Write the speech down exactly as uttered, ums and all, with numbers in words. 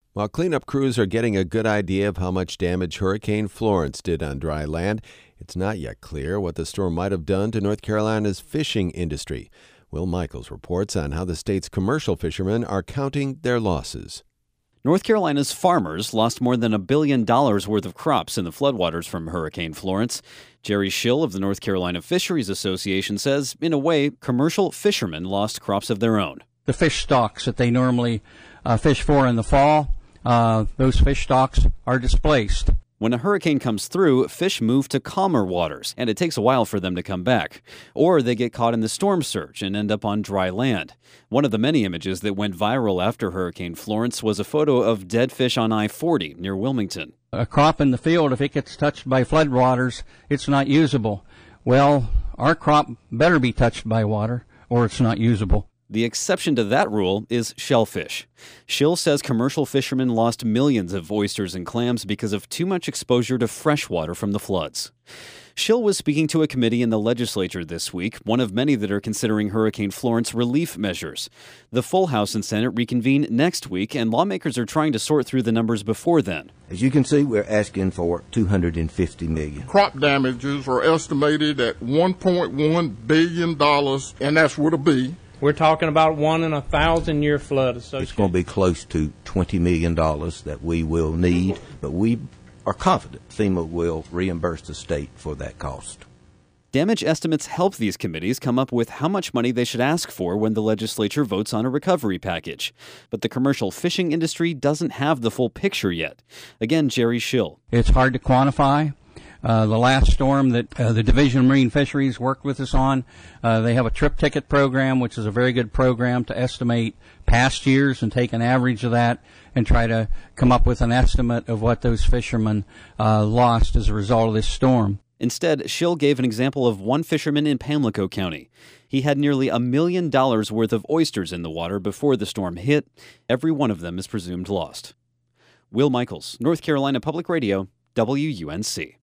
While cleanup crews are getting a good idea of how much damage Hurricane Florence did on dry land, it's not yet clear what the storm might have done to North Carolina's fishing industry. Will Michaels reports on how the state's commercial fishermen are counting their losses. North Carolina's farmers lost more than a billion dollars worth of crops in the floodwaters from Hurricane Florence. Jerry Schill of the North Carolina Fisheries Association says, in a way, commercial fishermen lost crops of their own. The fish stocks that they normally uh, fish for in the fall, uh, those fish stocks are displaced. When a hurricane comes through, fish move to calmer waters, and it takes a while for them to come back. Or they get caught in the storm surge and end up on dry land. One of the many images that went viral after Hurricane Florence was a photo of dead fish on I forty near Wilmington. A crop in the field, if it gets touched by floodwaters, it's not usable. Well, our crop better be touched by water, or it's not usable. The exception to that rule is shellfish. Schill says commercial fishermen lost millions of oysters and clams because of too much exposure to fresh water from the floods. Schill was speaking to a committee in the legislature this week, one of many that are considering Hurricane Florence relief measures. The full House and Senate reconvene next week, and lawmakers are trying to sort through the numbers before then. As you can see, we're asking for two hundred fifty million dollars. Crop damages are estimated at one point one billion dollars, and that's with a B. We're talking about one in a thousand year flood associated. It's going to be close to twenty million dollars that we will need, but we are confident FEMA will reimburse the state for that cost. Damage estimates help these committees come up with how much money they should ask for when the legislature votes on a recovery package. But the commercial fishing industry doesn't have the full picture yet. Again, Jerry Schill. It's hard to quantify. Uh, the last storm that uh, the Division of Marine Fisheries worked with us on, uh, they have a trip ticket program, which is a very good program to estimate past years and take an average of that and try to come up with an estimate of what those fishermen uh, lost as a result of this storm. Instead, Schill gave an example of one fisherman in Pamlico County. He had nearly a million dollars worth of oysters in the water before the storm hit. Every one of them is presumed lost. Will Michaels, North Carolina Public Radio, W U N C.